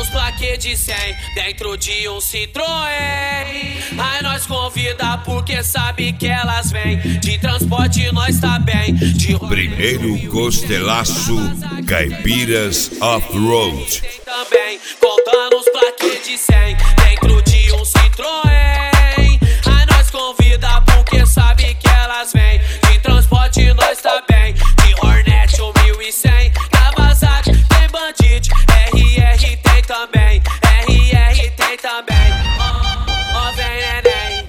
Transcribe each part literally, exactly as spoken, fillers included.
nos plaquê de cem, dentro de um Citroën. Aí nós convida porque sabe que elas vêm. De transporte nós tá bem. De primeiro costelaço, Caipiras Off-Road. Tem também, contando os plaquê de cem, dentro de um Citroën. Aí nós convida porque sabe que elas vêm. De transporte nós tá bem. De Hornet um mil e cem, Kawasaki tem Bandit, R R tem também, R R tem também. Ó, ó, vem neném.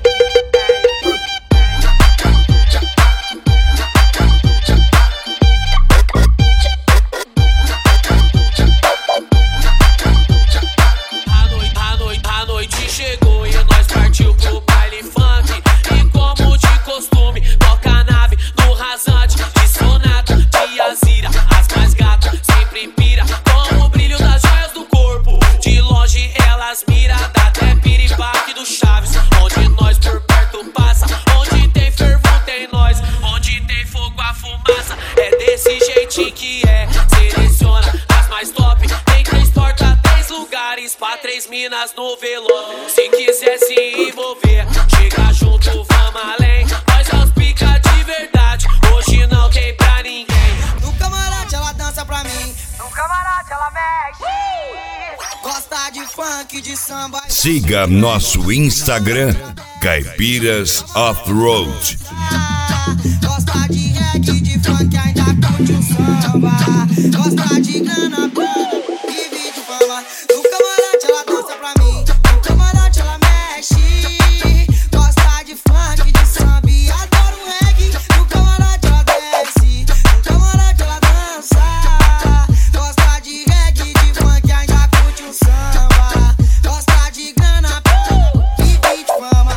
A noite, a noite, a noite chegou e nós partiu pro baile funk. E como de costume, toca a nave no rasante. De Sonata, de Azira, as mais gatas sempre pira com o brilho das joias do corpo. De longe elas mira, dá até piripaque do Chaves. Onde nós por perto passa, onde tem fervor tem nós, onde tem fogo a fumaça. É desse jeitinho que é, seleciona as mais top. Tem três portas, três lugares pra três minas no velório. Se quiser se envolver, chega junto, vamos além. Nós é os pica de verdade, hoje não tem pra ninguém. No camarote ela dança pra mim, No camarote ela mexe. gosta de funk, de samba. Siga nosso Instagram, Caipiras Off-Road. Gosta de reggae, de funk, ainda curte um samba. Gosta de grana, e vídeo fama. No camarote ela dança pra mim, no camarote ela mexe. Gosta de funk, de samba e adora um reggae. No camarote ela desce, no camarote ela dança. Gosta de reggae, de funk, ainda curte um samba. Gosta de grana, e vídeo fama.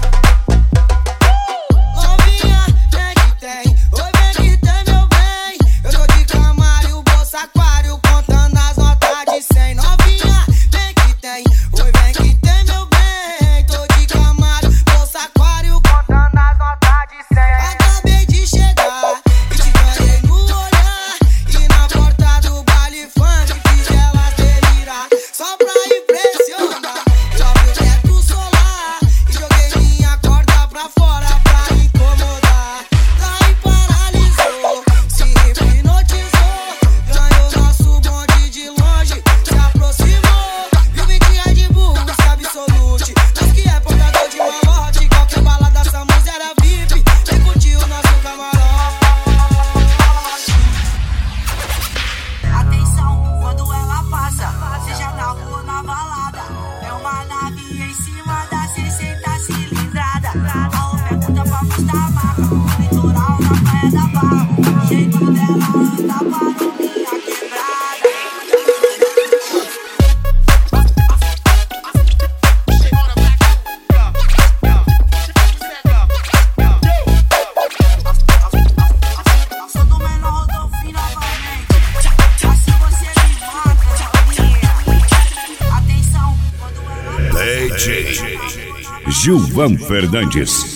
Novinha, vem que tem, oi vem que tem meu bem. Eu tô de Camaro, bolsa aquário, contando as notas de cem. Novinha, vem que tem, oi vem que tem meu bem. Tô de Camaro, bolsa aquário, Contando as notas de cem. acabei de chegar e te ganhei no olhar. E na porta do baile funk fiz elas delirar. Só pra impressionar, eu abri o teto solar e joguei minha corda pra fora pra incomodar. Daí paralisou, se hipnotizou. Ganhou nosso bonde de longe, se aproximou. Viu vinte Red Bull, se absolute. Nós que é portador de malote, qualquer balada essa música era V I P. E curtiu o nosso camarote. Atenção, quando ela passa, seja na rua ou na balada, é uma nave em cima da sessenta cilindrada. A pergunta pra mostrar a marca, no litoral, na praia da Barra. O jeito dela anda barulhinha quebrada. Sou do menor Rodolfo novamente. Assim você me mata, novinha. Atenção, quando ela D J Gilvan Fernandes.